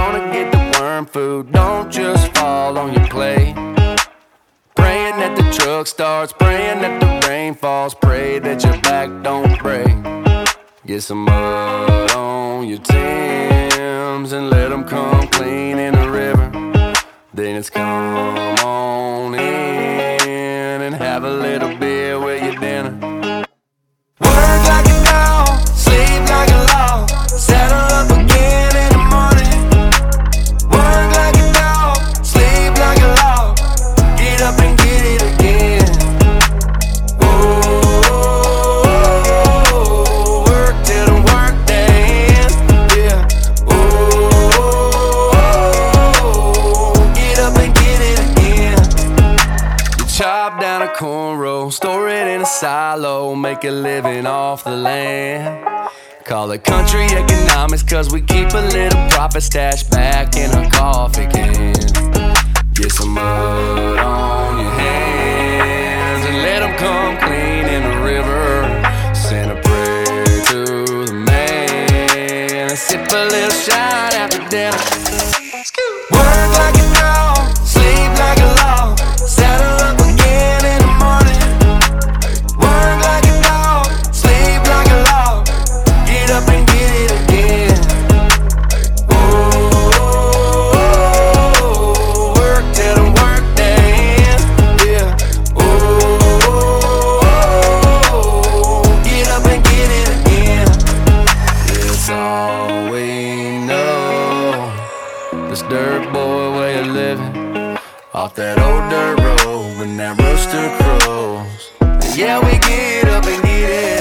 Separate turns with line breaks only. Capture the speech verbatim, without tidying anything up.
gonna get the worm food, don't just fall on your plate. Praying that the truck starts, praying that the rain falls, pray that your back don't break. Get some mud on your Timbs and let them come clean in the river. Then it's come on in and have a little beer with your dinner. Work like a dog, sleep like a log, saddle up again in the morning. Work like a dog, sleep like a log, get up and get it again. Oh, work till the work day ends, yeah. Oh, get up and get it again. You chop down a cornrow, store it in a silo, make a living off the land. Call it country economics, cause we keep a little profit stashed back in our coffee cans. Get some mud on your hands and let them come clean in the river. Send a prayer to the man and sip a little shine after dinner. Work like a dog, sleep like a log, saddle up again in the morning. Work like a dog, sleep like a log, get up and get it again. Oh, work till the work day ends, yeah. Oh, get up and get it again. It's all we know, this dirt boy way of living, off that old dirt road when that rooster crows. Yeah, we get up and get it.